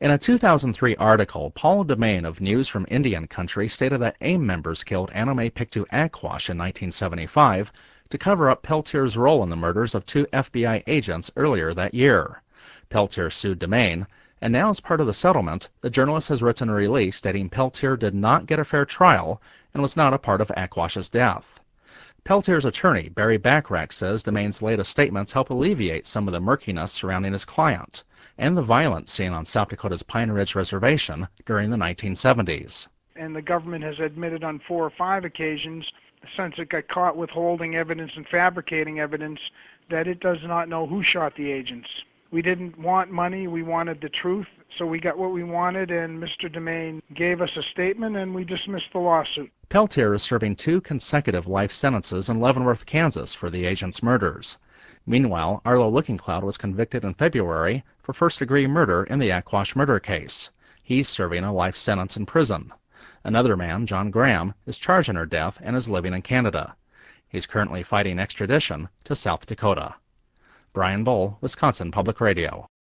In a 2003 article, Paul Demain of News from Indian Country stated that AIM members killed Anome Pictou Aquash in 1975 to cover up Peltier's role in the murders of 2 FBI agents earlier that year. Peltier sued Demain, and now as part of the settlement, the journalist has written a release stating Peltier did not get a fair trial and was not a part of Aquash's death. Peltier's attorney, Barry Bachrach, says Demain's latest statements help alleviate some of the murkiness surrounding his client and the violence seen on South Dakota's Pine Ridge Reservation during the 1970s. And the government has admitted on 4 or 5 occasions, since it got caught withholding evidence and fabricating evidence, that it does not know who shot the agents. We didn't want money, we wanted the truth, so we got what we wanted, and Mr. Demain gave us a statement, and we dismissed the lawsuit. Peltier is serving 2 consecutive life sentences in Leavenworth, Kansas for the agents' murders. Meanwhile, Arlo Lookingcloud was convicted in February for first-degree murder in the Aquash murder case. He's serving a life sentence in prison. Another man, John Graham, is charged in her death and is living in Canada. He's currently fighting extradition to South Dakota. Brian Bull, Wisconsin Public Radio.